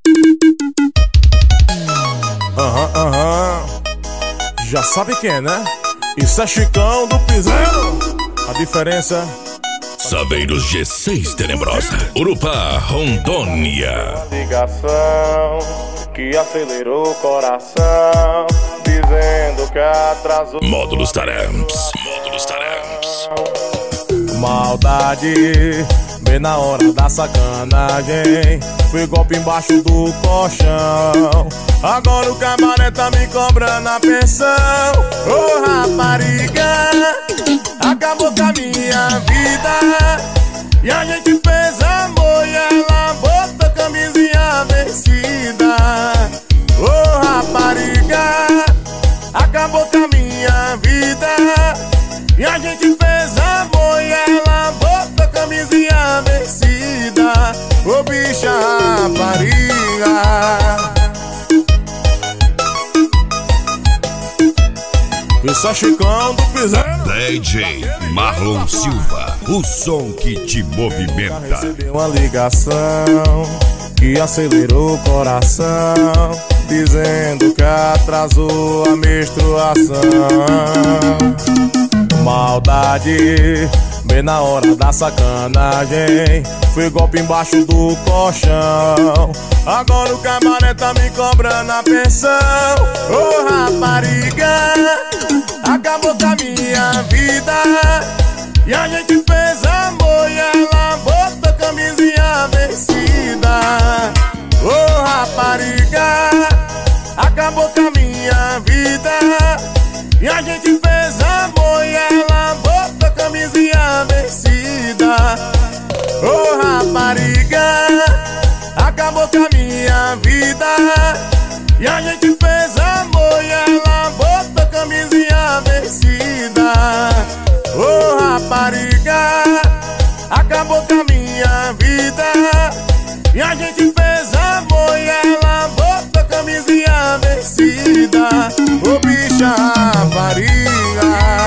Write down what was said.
Já sabe quem, né? Isso é Chicão do Piseiro. A diferença... Saveiros G6 Tenebrosa, Urupá, Rondônia. Ligação que acelerou o coração, dizendo que atrasou. Módulos Taramps. Maldade, bem na hora da sacanagem. Fui golpe embaixo do colchão. Agora o cabaré tá me cobrando a pensão. Ô rapariga, acabou com a minha vida. E a gente fez amor e ela botou camisinha vencida. Ô rapariga, acabou com a minha vida. E a gente fez amor e ela botou camisinha vencida. Ô bicha rapariga. Isso é Chicão do Piseiro. DJ Marlon Silva, o som que te movimenta. Recebi uma ligação que acelerou o coração, dizendo que atrasou a menstruação. Maldade, bem na hora da sacanagem. Fui golpe embaixo do colchão. Agora o cabaré tá me cobrando a pensão. Ô rapariga, acabou com a minha vida. E a gente fez amor e ela botou camisinha vencida. Ô rapariga, acabou com a minha vida. E a gente fez amor e ela botou camisinha vencida. Ô rapariga, acabou com a minha vida. E a gente fez amor e ela botou camisinha vencida. Ô rapariga, acabou com a minha vida. E a gente fez amor e ela botou camisinha vencida. Ô bicha rapariga.